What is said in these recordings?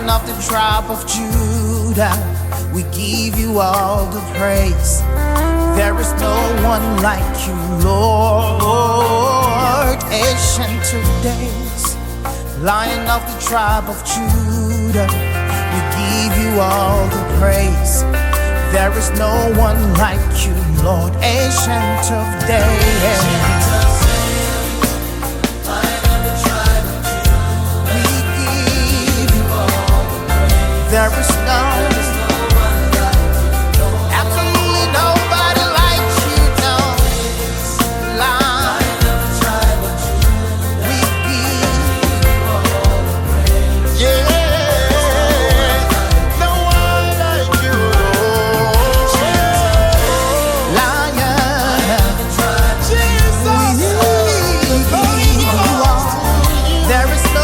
of the tribe of Judah, we give you all the praise. There is no one like you, Lord. Ancient of days, Lion of the tribe of Judah, we give you all the praise. There is no one like you, Lord. Ancient of days, there is no, absolutely nobody like you, no. Lion, we give, yeah, no one like you, Lion, Jesus, we give you all. There is no,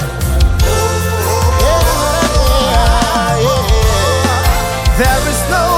there is no